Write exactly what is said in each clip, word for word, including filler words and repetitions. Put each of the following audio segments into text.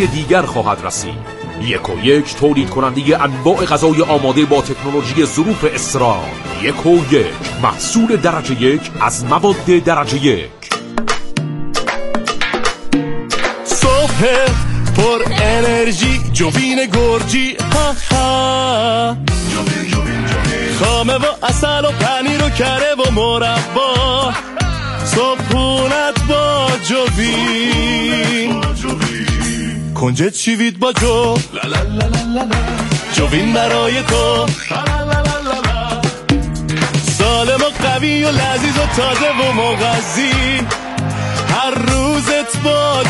دیگر خواهد رسید. یک و یک تولید کننده انواع غذای آماده با تکنولوژی ظروف اسرار. یک و یک محصول درجه یک از مواد درجه یک. صبح پر انرژی جوین گرجی ها ها، خامه و اصل و پنیر و کره و مربا، صبحونت با جوین، کنجد شیوید با جو، جوین برای تو، سالم و قوی و لذیذ و تازه و مغذی، هر روزت با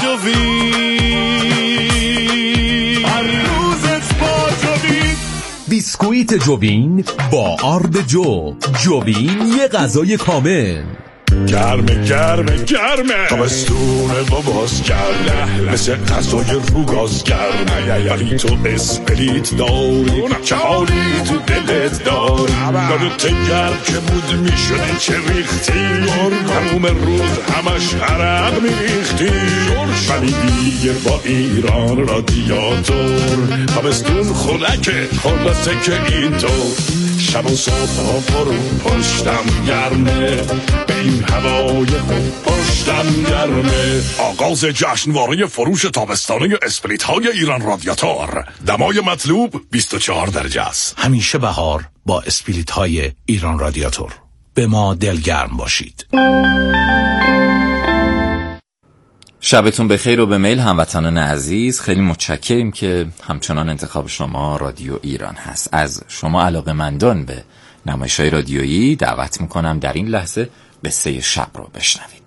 جوین، هر روزت با جوین. بیسکویت جوین با آرد جو. جوین یه غذای کامل. گرمه گرمه گرمه تابستونه باباز گرمه، مثل غذای رو گاز گرمه، ولی تو اسپریت داری چه حالی تو دلت داری، یادت گرم که بود میشدی چه ریختی، تموم روز همش عرق میریختی، ولی دیگه با ایران رادیاتور تابستون خنکه خلاصه که اینطور، شب و صبح ها برو پشتم گرمه، به این هوای پشتم گرمه. آغاز جشنواره فروش تابستانه اسپریت های ایران رادیاتور. دمای مطلوب بیست و چهار درجه است. همیشه بهار با اسپریت های ایران رادیاتور. به ما دلگرم باشید. شبتون بخیر و به میل هموطنان عزیز. خیلی متشکریم که همچنان انتخاب شما رادیو ایران هست. از شما علاقه‌مندان به نمایش‌های رادیویی دعوت میکنم در این لحظه قصه شب رو بشنوید.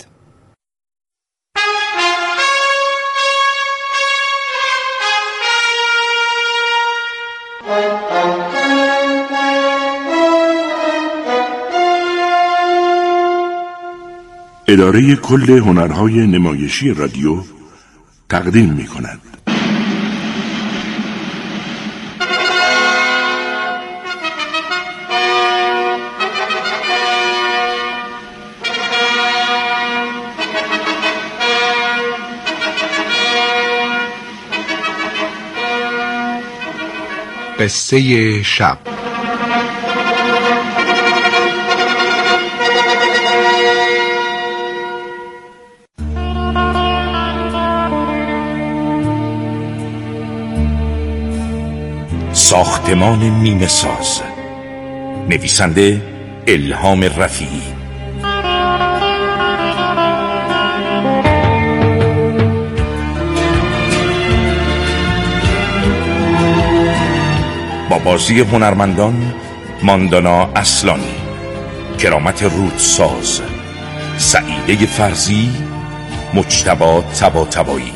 اداره کل هنرهای نمایشی رادیو تقدیم می کند. قصه شب. ساختمان نیمه ساز. نویسنده الهام رفیعی. با بازی هنرمندان ماندانا اصلانی، کرامت رودساز، سعیده فرزی، مجتبی طباطبایی.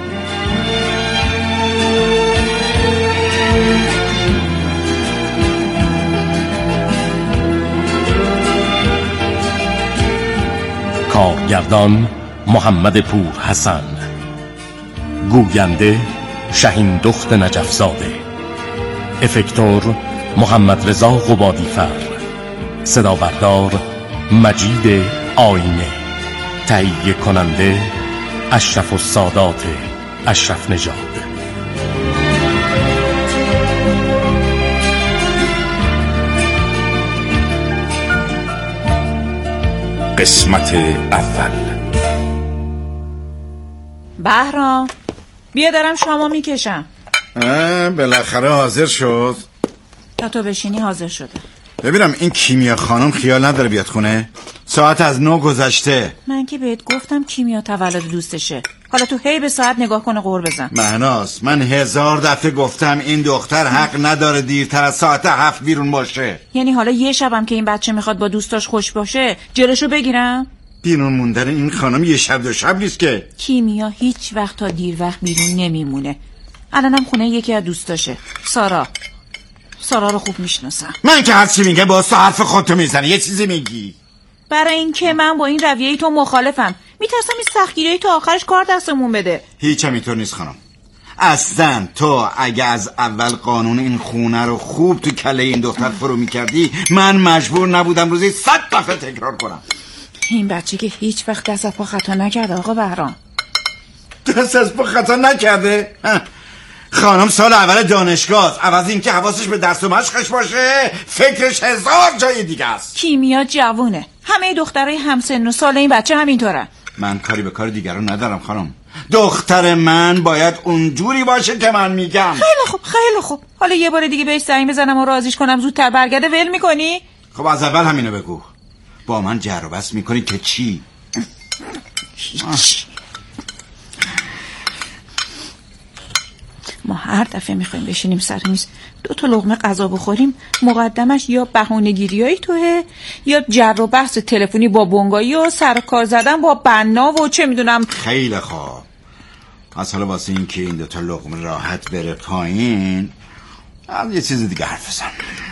کارگردان محمد پور حسن، گوینده شهین دخت نجفزاده، افکتور محمد رضا قبادیفر، صدا بردار مجید آینه، تهیه کننده اشرف السادات اشرف نژاد. قسمت اول. بهرام بیا دارم شامو میکشم. بالاخره حاضر شد. تا تو بشینی حاضر شده. ببینم این کیمیا خانم خیال نداره بیاد خونه؟ ساعت از نو گذشته. من که بهت گفتم کیمیا تولد دوستشه، حالا تو هی به ساعت نگاه کنه قور بزن. مهناز من هزار دفعه گفتم این دختر حق نداره دیرتر از ساعت هفت بیرون باشه. یعنی حالا یه شبم که این بچه میخواد با دوستاش خوش باشه جلوشو بگیرم؟ بیرون موندن این خانم یه شب دو شب نیست که. کیمیا هیچ وقت تا دیر وقت بیرون نمیمونه. الانم خونه یکی از دوستاشه، سارا. سارا رو خوب میشناسم. من که هر چی میگه با تو حرف خودتو میزنه، یه چیزی میگی. برای این که من با این رویه تو مخالفم. میترسم این سختگیری تو آخرش کار دستمون بده. هیچ هم اینطور نیست خانم. اصلا تو اگه از اول قانون این خونه رو خوب تو کله این دختر فرو میکردی، من مجبور نبودم روزی صد دفعه تکرار کنم. این بچه که هیچ وقت دست پا خطا نکرده آقا بهرام. دست از پا خطا نکرده؟ خانم سال اول دانشگاه، عوض این که حواسش به درس و مشقش باشه فکرش هزار جای دیگه است. کیمیا جوونه، همه دخترای همسن و سال این بچه همینطورن. من کاری به کار دیگران ندارم خانم. دختر من باید اونجوری باشه که من میگم. خیلی خوب خیلی خوب. حالا یه بار دیگه بهش زنگ بزنم و راضیش کنم زودتر برگرده ول میکنی؟ خب از اول همینو بگو. با من جر و بحث میکنی که چی؟ ما هر دفعه میخوایم بشینیم سر میز دو تا لقمه غذا بخوریم، مقدمش یا بهونه‌گیریای توه یا جر و بحث تلفنی با بنگایی و سر کار زدن با بنا و چه میدونم. خیلی خوب. پس حالا واسه این که این دو تا لقمه راحت بره پایین از یه چیز دیگه حرف بزن.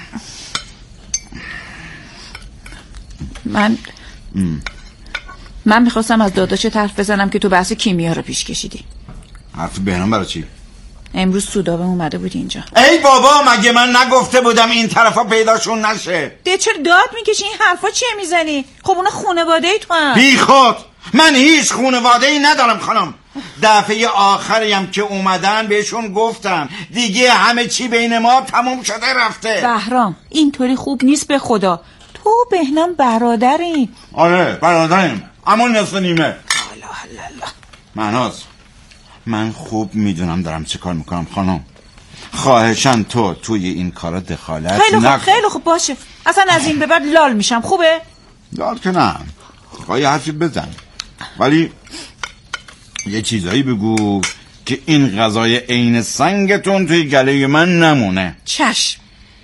من ام. من میخواستم از داداش حرف بزنم که تو بحث کیمیا رو پیش کشیدی. حرف بهنام برای چی؟ امروز سودابه اومده بود اینجا. ای بابا مگه من نگفته بودم این طرفا پیداشون نشه؟ ده چرا داد میکشی؟ این حرفا چیه میزنی؟ خب اونا خونواده ای تو هم. بی خود من هیچ خونواده ای ندارم خانم. دفعه آخریم که اومدن بهشون گفتم دیگه همه چی بین ما تموم شده رفته. بهرام اینطوری خوب نیست به خدا. تو بهنام برادری. آره برادریم اما نصف نیمه. الله الله. مهناز من خوب میدونم دارم چه کار میکنم خانم. خواهشاً تو توی این کارا دخالت خیلی خوب نکن. خیلی خوب باشه. اصلا از این به بعد لال میشم. خوبه؟ لال که نه. خواهی حرفی بزن ولی یه چیزایی بگو که این غذای عین سنگتون توی گله من نمونه. چشم.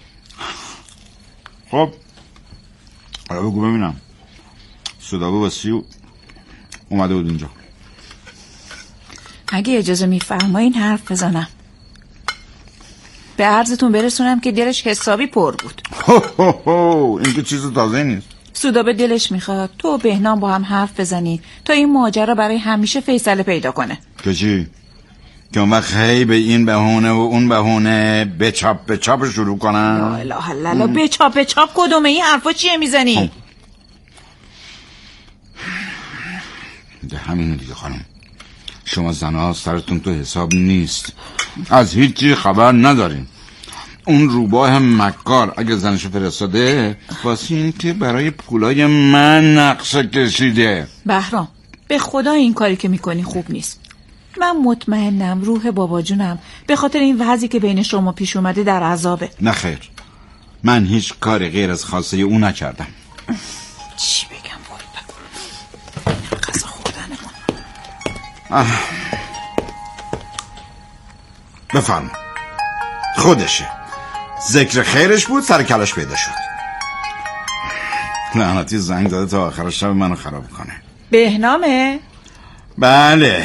خب حالا بگو ببینم. سودابه واسیو اومده بود اینجا. اگه اجازه میفرمایین حرف بزنم. به عرضتون برسونم که دلش حسابی پر بود. هو هو هو این که چیز تازه نیست. سودابه دلش میخواد تو و بهنام با هم حرف بزنید تا این ماجرا برای همیشه فیصله پیدا کنه. که چی؟ که اون وقت هی به این بهونه و اون بهونه به چاپ به چاپ شروع کنن. لا اله الا الله. به چاپ به چاپ کدومه؟ این حرفا چیه میزنی؟ ده همینه دیگه خانم. شما زنها سرتون تو حساب نیست، از هیچی خبر ندارین. اون روباه مکار اگه زنشو فرستاده واسه این که برای پولای من نقشه کشیده. بهرام به خدا این کاری که میکنی خوب نیست. من مطمئنم روح بابا جونم به خاطر این وضعی که بین شما پیش اومده در عذابه. نه خیر، من هیچ کاری غیر از خواسته او نکردم. چی بگم والا قصه خوردن من بفرم خودشه. ذکر خیرش بود سر کلاش پیدا شد. لعنتی زنگ داده تا آخر شب منو خراب کنه. بهنامه؟ بله.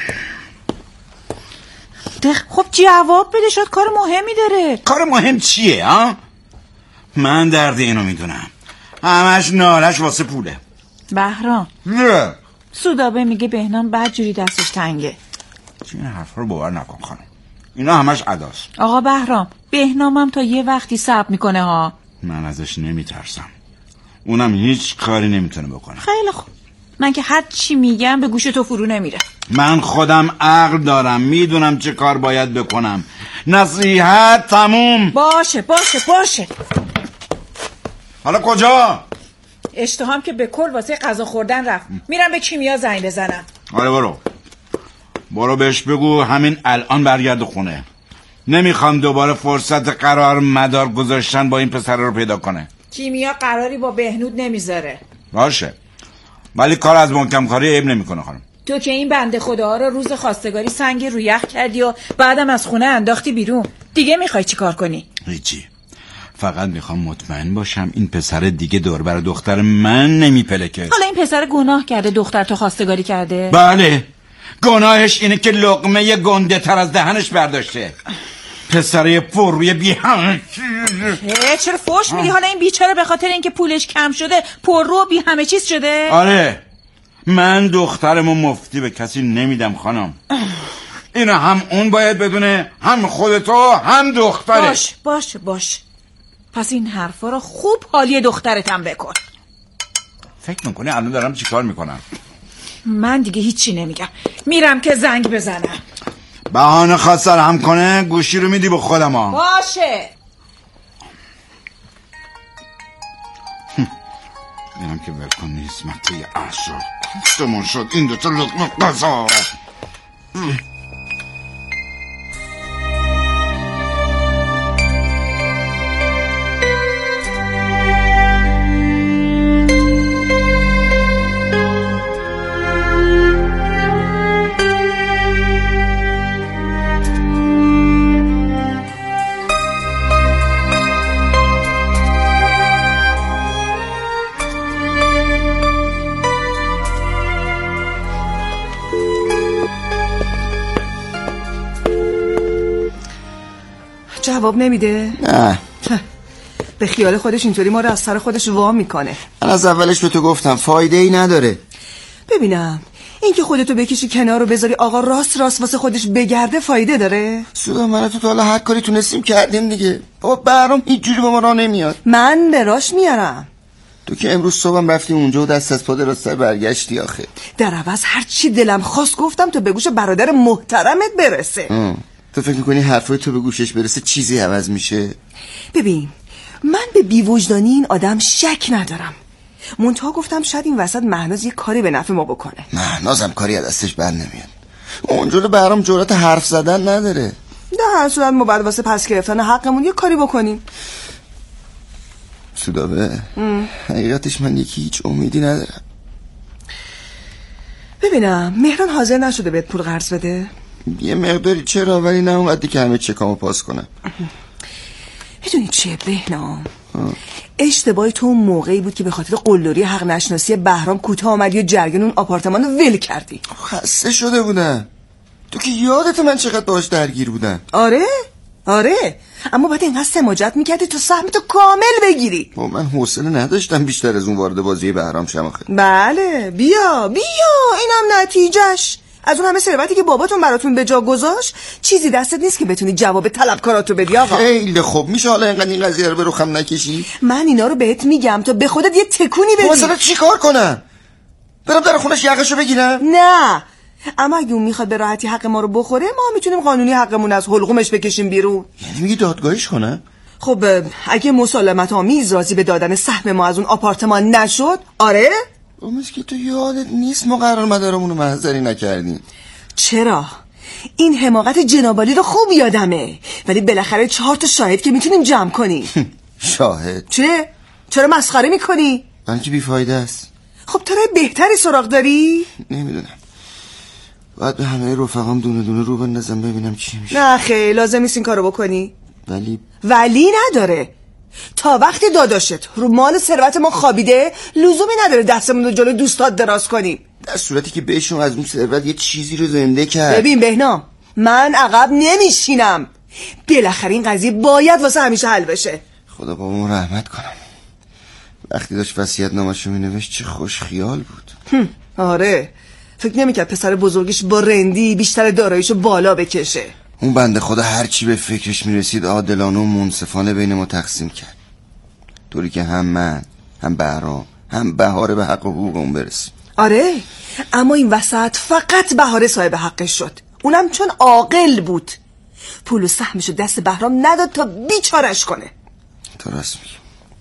خب جواب بده، شاید کار مهمی داره. کار مهم چیه ها؟ من درد اینو میدونم، همش نالش واسه پوله. بهرام نه سودابه میگه بهنام بدجوری دستش تنگه. این حرفا رو باور نکن خانم، اینا همش عداست. آقا بهرام بهنامم تا یه وقتی صبر میکنه ها. من ازش نمیترسم، اونم هیچ کاری نمیتونه بکنه. خیلی خوب، من که هر چی میگم به گوش تو فرو نمیره. من خودم عقل دارم، میدونم چه کار باید بکنم. نصیحت تموم. باشه باشه باشه. حالا کجا؟ اشتهام که به کل واسه غذا خوردن رفت. میرم به کیمیا زنگ بزنم. آره برو برو بهش بگو همین الان برگرد خونه. نمیخوام دوباره فرصت قرار مدار گذاشتن با این پسر رو پیدا کنه. کیمیا قراری با بهنود نمیذاره. باشه ولی کار از محکم کاری عیب نمیکنه خانم. تو که این بنده خدا رو روز خواستگاری سنگ رو یخ کردی و بعدم از خونه انداختی بیرون، دیگه میخوای چی کار کنی؟ هیچی، فقط میخوام مطمئن باشم این پسر دیگه دور بر دختر من نمیپلکه. حالا این پسر گناه کرده دختر تو خواستگاری کرده؟ بله، گناهش اینه که لقمه گنده تر از دهنش برداشته. پسره پروی بیهمه. چرا فوش میدی؟ حالا این بیچاره به خاطر اینکه پولش کم شده پررو بی همه چیز شده؟ آره، من دخترمو مفتی به کسی نمیدم خانم. اینو هم اون باید بدونه، هم خودتو هم دختره. باش باش باش پس این حرفا رو خوب حالی دخترتم بکن. فکر میکنی الان دارم چی کار میکنم؟ من دیگه هیچی نمیگم. میرم که زنگ بزنم. بهانه خواست هم کنه گوشی رو میدی به خودم ها. باشه. میرم که ولکن نیست مطیع اعصاب کشتمون شد این دوتا لقمه قضا. جواب نمیده؟ نه. به خیال خودش اینطوری ما رو از سر خودش وا میکنه. من از اولش به تو گفتم فایده ای نداره. ببینم این که خودتو بکشی کنار رو بذاری آقا راست راست واسه خودش بگرده فایده داره؟ سودا من تو تا حالا هر کاری تونستیم کردیم دیگه. بابا برام هیچ جوری به ما راه نمیاد. من براش میارم. تو که امروز صبحم رفتی اونجا و دست از پا درسته برگشتی آخه. در عوض هر چی دلم خواست گفتم تو به گوش برادر محترمت برسه. ام. تو فکر میکنی حرفای تو به گوشش برسه چیزی عوض میشه؟ ببین من به بیوجدانی این آدم شک ندارم، منتها گفتم شاید این وسط مهناز یه کاری به نفع ما بکنه. مهنازم کاری از دستش بر نمیاد. اونجا برام جرأت حرف زدن نداره. در هر صورت ما بعد واسه پس گرفتن حقمون یه کاری بکنیم. سودابه حقیقتش من یکی هیچ امیدی ندارم. ببینم مهران حاضر نشده بهت پول قرض بده؟ یه مقداری چرا، ولی نه اونقدری که همه چکامو پاس کنم. میدونی چیه بهنام؟ اشتباهی تو اون موقعی بود که به خاطر قلدری حق نشناسی بهرام کوتاه آمدی و جرگن اون آپارتمان رو ول کردی. خسته شده بودم. تو که یادت من چقدر باهاش درگیر بودم. آره آره اما باید اینقدر سماجت میکردی تو سهمتو کامل بگیری. با من حوصله نداشتم بیشتر از اون وارد بازی بهرام شم آخه. بله بیا بیا اینم نتیجهش. از اون همه ثروتی که باباتون براتون به جا گذاشت چیزی دستت نیست که بتونی جواب طلبکاراتو بدی آقا. خیلی خوب. میشه حالا اینقدر این قضیه رو به رخم نکشی؟ من اینا رو بهت میگم تا به خودت یه تکونی بدی. مثلا چی کار کنم؟ برم در خونش یقشو بگیرم؟ نه اما اگه اون میخواد به راحتی حق ما رو بخوره ما میتونیم قانونی حقمون از حلقومش بکشیم بیرون. یعنی میگی دادگاهیش کنم؟ خب اگه مسالمت آمیز راضی به دادن سهم ما از اون آپارتمان نشد آره؟ امیز که تو یادت نیست ما قرار مدارمونو محضری نکردیم. چرا؟ این حماقت جنابالی رو خوب یادمه، ولی بالاخره چهار تا شاهد که میتونیم جمع کنیم. شاهد؟ چه؟ چرا مسخره میکنی؟ من که بیفایده است. خب تو راه بهتری سراغ داری؟ نمیدونم. باید به همه رفقام دونه دونه رو بندازم ببینم چی میشه. نه خیلی لازم نیست این کارو بکنی. ولی ولی نداره. تا وقتی داداشت رو مال ثروت ما خوابیده لزومی نداره دستمون رو جلوی دوستات دراز کنیم. در صورتی که بهشون از اون ثروت یه چیزی رو زنده کرد. ببین بهنام من عقب نمیشینم. بالاخره این قضیه باید واسه همیشه حل بشه. خدا بابامو رحمت کنم. وقتی داشت وصیت‌نامه‌شو مینوشت چه خوش خیال بود. آره فکر نمی‌کرد پسر بزرگش با رندی بیشتر داراییشو بالا بکشه. اون بنده خدا هر چی به فکرش میرسید عادلانه و منصفانه بین ما تقسیم کرد، طوری که هم من هم بهرام هم بهاره به حق و حقوق اون برسیم. آره اما این وسط فقط بهاره صاحب حقش شد، اونم چون عاقل بود. پول و سهمشو دست بهرام نداد تا بیچارش کنه. تو راست میگی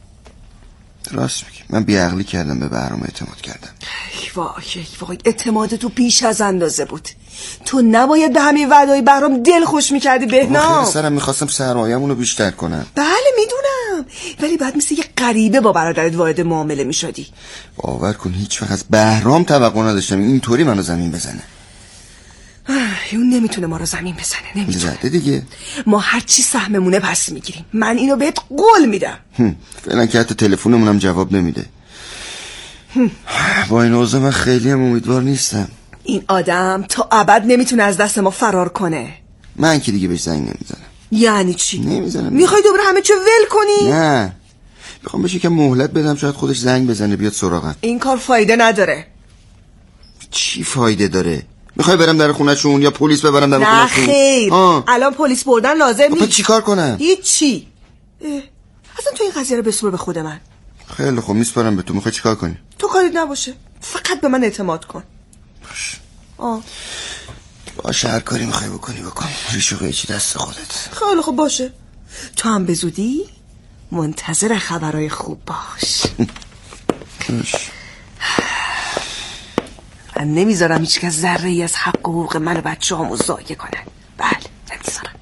تو راست میگی من بیعقلی کردم به بهرام اعتماد کردم. ای وای ای وای اعتماد تو پیش از اندازه بود. تو نباید به همین وعدای بهرام دل خوش میکردی بهنام. خیلی سرم میخواستم سرمایه‌مونو بیشتر کنم. بله میدونم، ولی بعد مثل یه غریبه با برادرت وارد معامله میشدی. باور کن هیچ وقت از بهرام توقع نداشتم اینطوری منو زمین بزنه. اون نمیتونه ما رو زمین بزنه، نمیتونه. زده دیگه. ما هر چی سهممونه پس میگیریم. من اینو بهت قول میدم. فعلا که حتی تلفنمونم جواب نمیده. با این اوضاع من خیلی هم امیدوار نیستم. این آدم تا ابد نمیتونه از دست ما فرار کنه. من که دیگه بهش زنگ نمیزنم. یعنی چی؟ نمیزنم. میخوای دوباره همه چه ول کنی؟ نه میخوام بهش یکم مهلت بدم، شاید خودش زنگ بزنه بیاد سراغم. این کار فایده نداره. چی فایده داره؟ میخوای برم در خونه‌شون یا پلیس ببرم در خونه‌شون؟ نه خیر الان پلیس بردن لازم نیست. خب چیکار کنم؟ هیچی. اصلا تو این قضیه رو بسپر به خود من. خیلی خوب میسپارم به تو. میخوای چیکار کنی؟ تو کاریت نباشه، فقط به من اعتماد کن. باش. آه باشه، هر کاری میخوای بکنی بکن. ریش و قیچی دست خودت. خیلی خوب باشه. تو هم به زودی منتظر خبرهای خوب باش. من نمیذارم هیچ کس ذره ای از حق و حقوق من و بچه همو ضایع کنن. بله نمیذارم.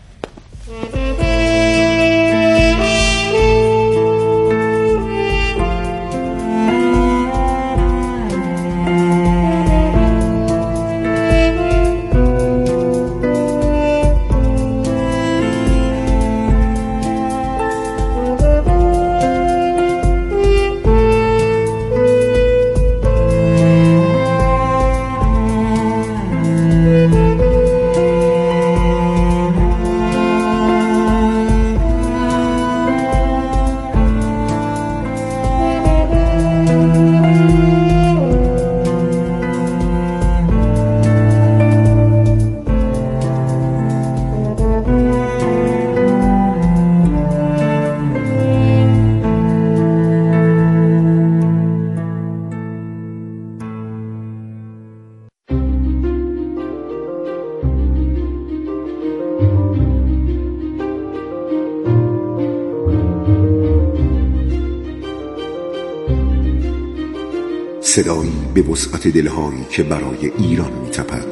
صدایی به وسعت دلهایی که برای ایران می‌تپد.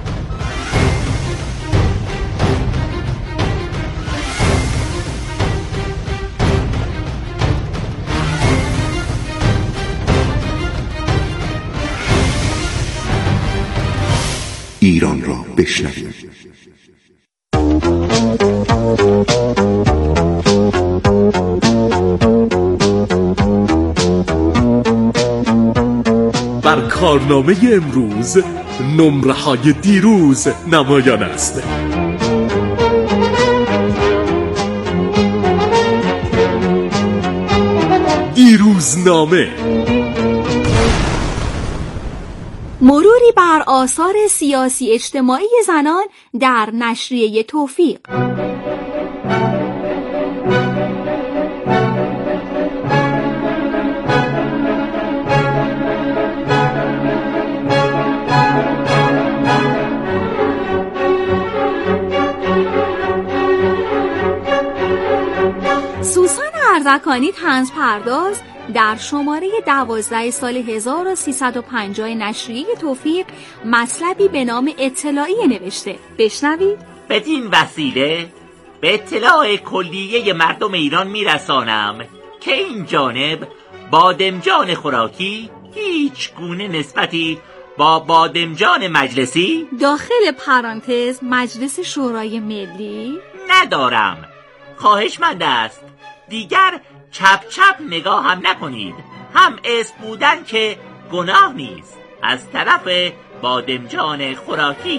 ایران را بشنوید. بر کارنامه امروز نمره های دیروز نمایان است. دیروزنامه. مروری بر آثار سیاسی اجتماعی زنان در نشریه توفیق. سوسن اردکانی طنز پرداز در شماره دوازده سال هزار و سیصد و پنجاه نشریه توفیق مطلبی به نام اطلاعیه نوشته. بشنوید. بدین وسیله به اطلاع کلیه مردم ایران میرسانم که این جانب بادمجان خوراکی هیچ گونه نسبتی با بادمجان مجلسی داخل پرانتز مجلس شورای ملی ندارم. خواهشمند است دیگر چپ چپ نگاه هم نکنید. هم اسم بودن که گناه نیست از طرف بادمجان خوراکی.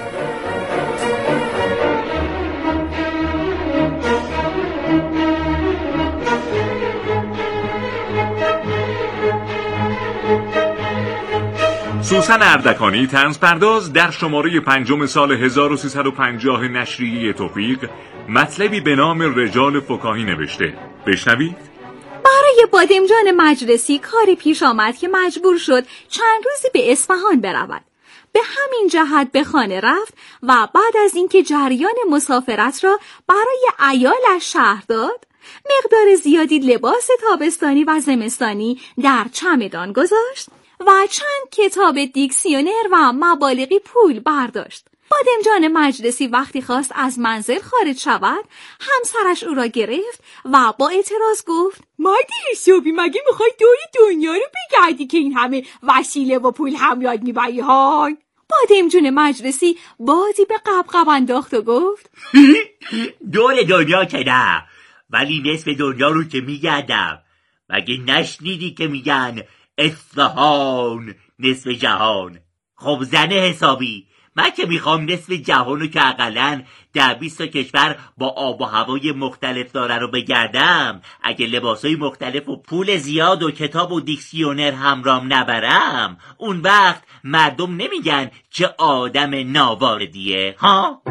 سوسن اردکانی طنز پرداز در شماره پنجم سال هزار و سیصد و پنجاه نشریه توفیق مطلبی به نام رجال فکاهی نوشته. بشنوید. برای بادمجان مجلسی کاری پیش آمد که مجبور شد چند روزی به اصفهان برود. به همین جهت به خانه رفت و بعد از اینکه جریان مسافرت را برای عیالش شرح داد، مقدار زیادی لباس تابستانی و زمستانی در چمدان گذاشت و چند کتاب دیکسیونر و مبالغی پول برداشت. بادمجان مجلسی وقتی خواست از منزل خارج شود، همسرش او را گرفت و با اعتراض گفت: مردی حسابی مگه میخوای دور دنیا رو بگردی که این همه وسیله و پول هم یاد میبری های؟ بادمجان مجلسی بادی به قبقب انداخت و گفت: دور دنیا که نه، ولی نصف دنیا رو که میگردم. مگه نشنیدی که میگن اصفهان نصف جهان؟ خب زنه حسابی، من که میخوام نصف جهانو که اقلن در بیست کشور با آب و هوای مختلف داره رو بگردم، اگه لباسای مختلف و پول زیاد و کتاب و دیکسیونر همرام نبرم، اون وقت مردم نمیگن چه آدم ناواردیه ها؟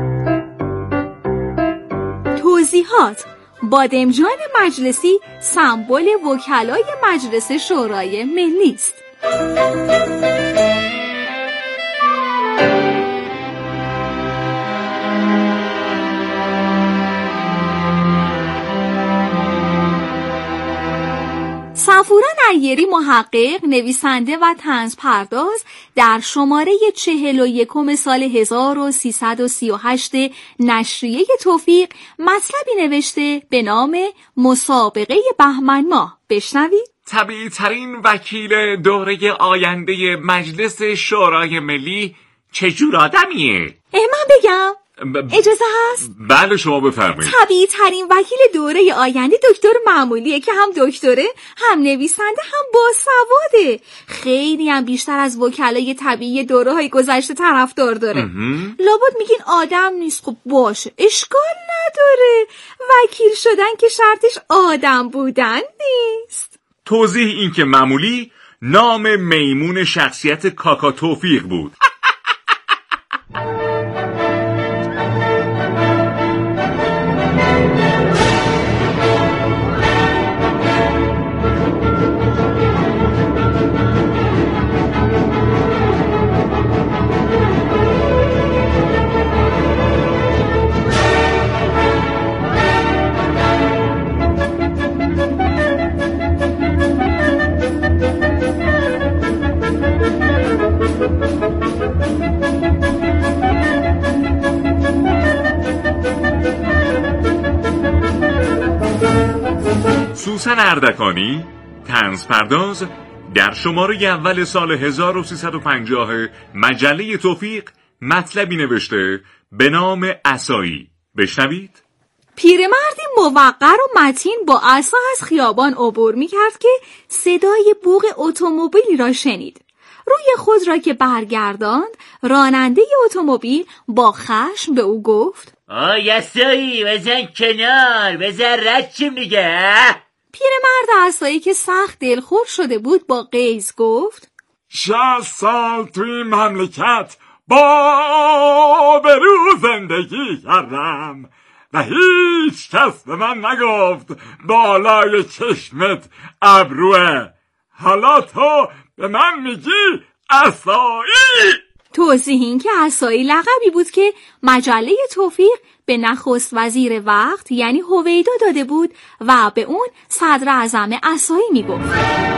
توضیحات: بادمجان مجلسی سمبل وکلای مجلس شورای ملی است. غفورا نیری محقق، نویسنده و طنز پرداز در شماره چهل و یکم سال هزار و سیصد و سی و هشت نشریه توفیق مطلبی نوشته به نام مسابقه بهمن ماه. بشنوید. طبیعی ترین وکیل دوره آینده مجلس شورای ملی چجور آدمیه؟ من بگم؟ ب... اجازه هست؟ بله شما بفرمایید. طبیعی ترین وکیل دوره آینده دکتر معمولیه که هم دکتره هم نویسنده هم باسواده. خیلی هم بیشتر از وکلای طبیعی دوره های گذشته طرفدار داره. لابد میگین آدم نیست. خب باشه اشکال نداره، وکیل شدن که شرطش آدم بودن نیست. توضیح این که معمولی نام میمون شخصیت کاکا توفیق بود. سوسن اردکانی، طنز پرداز، در شماره اول سال هزار و سیصد و پنجاه مجله توفیق مطلبی نوشته به نام عصایی. بشنوید. پیرمردی موقر و متین با عصا از خیابان عبور می‌کرد که صدای بوق اتومبیلی را شنید. روی خود را که برگرداند، راننده اتومبیل با خشم به او گفت: آی عصایی بزن کنار، بزن رد چیم دیگه. پیرمرد عصایی که سخت دلخور شده بود با غیظ گفت: شصت سال توی مملکت با برو زندگی کردم و هیچ کس به من نگفت بالای چشمت ابروه، حالا تو به من میگی عصایی. توضیح این که عصایی لقبی بود که مجله توفیق به نخست وزیر وقت یعنی هویدا داده بود و به اون صدر اعظم عصایی میگفت.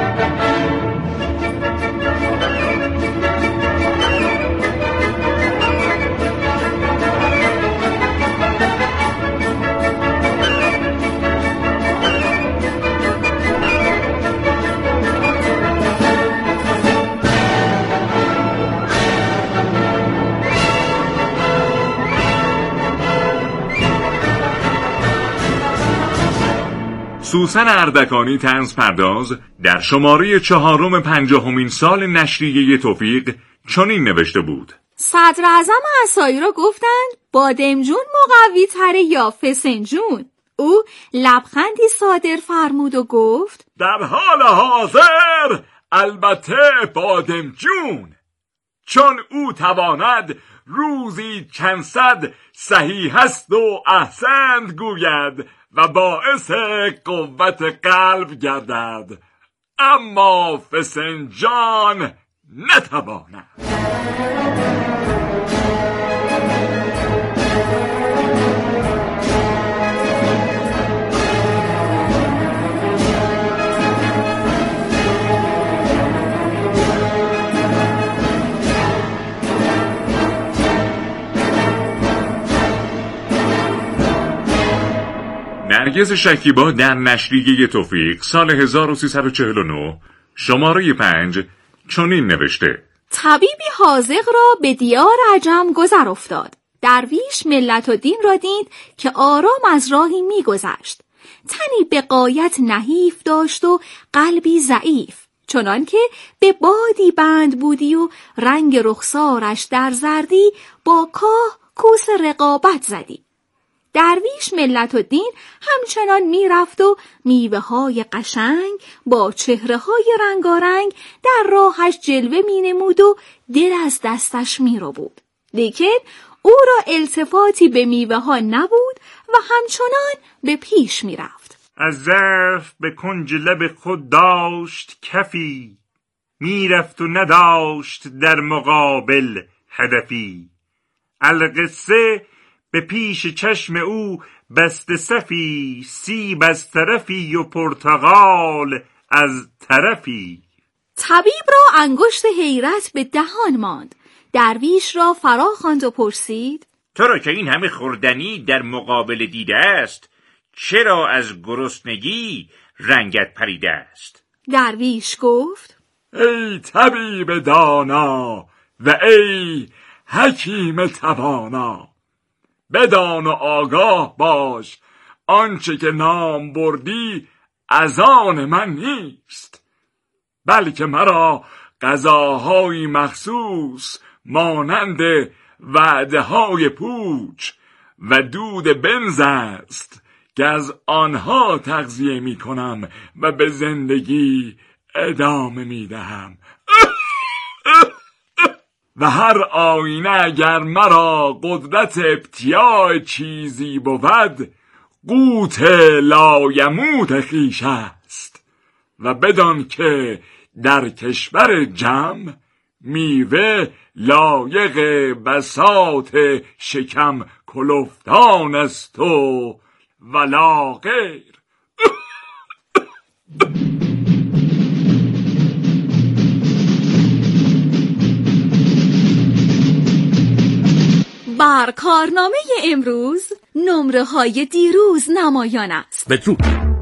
سوسن اردکانی طنز پرداز در شماره چهارم پنجاهمین سال نشریه توفیق چنین نوشته بود: صدر اعظم عصایی را گفتند بادمجون مقوی تره یا فسنجون. او لبخندی صادر فرمود و گفت: در حال حاضر البته بادمجون، چون او تواند روزی چند صد صحیح است و احسنت گوید و باعث قوت قلب گردد، اما فسنجان نتواند. نرگس شکیبا در نشریه توفیق سال هزار و سیصد و چهل و نه شماره پنج چنین نوشته: طبیبی حاذق را به دیار عجم گذر افتاد. درویش ملت و دین را دید که آرام از راهی می گذشت. تنی به غایت نحیف داشت و قلبی ضعیف، چنان که به بادی بند بودی و رنگ رخسارش در زردی، با کاه کوس رقابت زدی. درویش ملت و دین همچنان می رفت و میوه های قشنگ با چهره های رنگارنگ در راهش جلوه می نمود و دل از دستش می رو بود. لیکن او را التفاتی به میوه ها نبود و همچنان به پیش می رفت. از ظرف به کنج لب خود داشت کفی، می رفت و نداشت در مقابل هدفی. القصه به پیش چشم او بسته صفی، سیب از طرفی و پرتقال از طرفی. طبیب را انگشت حیرت به دهان ماند. درویش را فرا خواند و پرسید: تو را که این همه خوردنی در مقابل دیده است، چرا از گرسنگی رنگت پریده است؟ درویش گفت: ای طبیب دانا و ای حکیم توانا، بدان و آگاه باش آنچه که نام بردی از آن من نیست، بلکه مرا غذاهای مخصوص مانند وعده های پوچ و دود بنز است که از آنها تغذیه می کنم و به زندگی ادامه می دهم. و هر آینه اگر مرا قدرت ابتیاع چیزی بود، قوت لایموت خویش است. و بدان که در کشور جمع میوه لایق بساط شکم کلفتان است و ولا غیر. بر کارنامه امروز نمره های دیروز نمایان است. بدرود.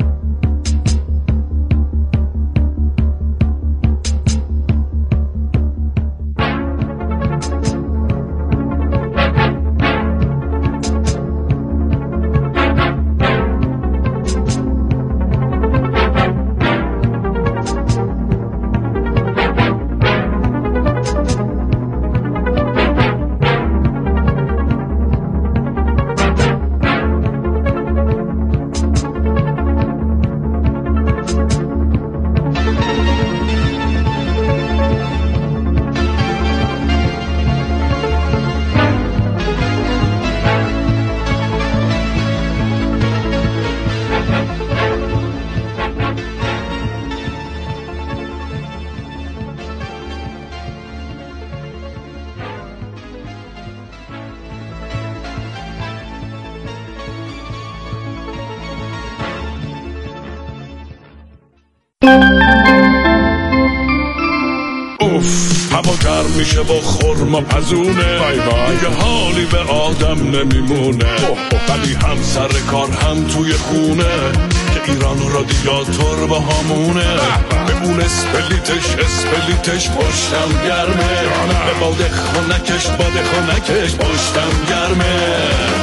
اوف هوا گرم میشه با خورما پزونه، دیگه حالی به آدم نمیمونه، ولی هم سر کار هم توی خونه که ایران رادیاتور با همونه. به اون اسپلیتش اسپلیتش پشتم گرمه، به باد خونکش باد خونکش پشتم گرمه.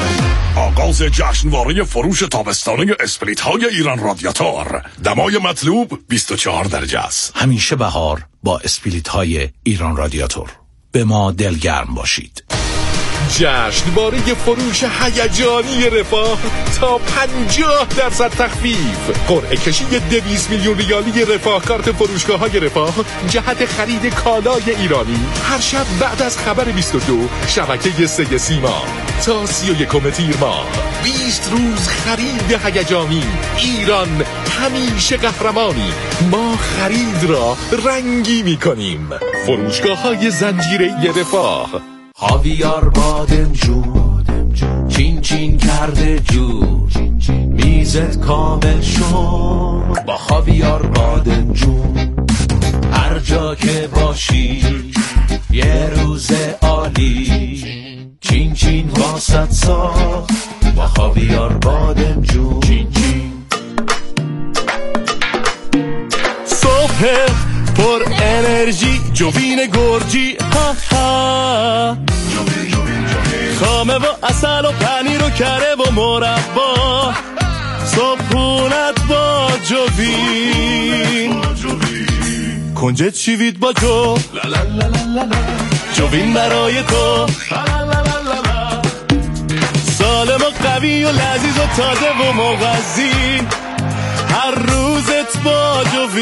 آغاز جشنواره فروش تابستانه اسپلیت های ایران رادیاتور. دمای مطلوب بیست و چهار درجه است. همیشه بهار با اسپلیت های ایران رادیاتور. به ما دلگرم باشید. جشنواره فروش هیجانی رفاه تا پنجاه درصد تخفیف. قرعه کشی دویست میلیون ریالی رفاه کارت فروشگاه های رفاه جهت خرید کالای ایرانی هر شب بعد از خبر بیست و دو شبکه سه سیما تا سی و یکم تیر ماه. بیست روز خرید هیجانی. ایران همیشه قهرمانی. ما خرید را رنگی میکنیم. فروشگاه های زنجیره رفاه. خاویار بادمجون چین چین کرده جور، میزت کامل شد با خاویار بادمجون. هر جا که باشی یه روز عالی، چین چین واسط ساخت با خاویار بادمجون. چین چین صبح پر انرژی جوین گرجی، ها ها خامه و اصل و پنیر و کره و مربا، صبحونت با جوین. کنجد شیوید با جو، جوین برای تو. سالم و قوی و لذیذ و تازه و مغذی، هر روزت با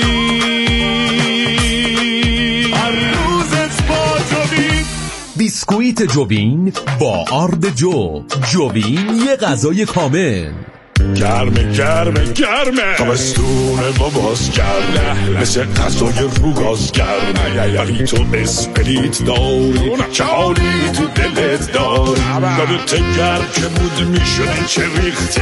جوین. هر روزت با جوین. بیسکویت جوین با آرد جو. جوین یه غذای کامل. گرمه گرمه گرمه تابستونه باباز گرمه، مثل غذای روگاز گرمه، ولی تو اسپریت داری چه حالی تو دلت داری. یادت گرم که بود میشدی چه ریخته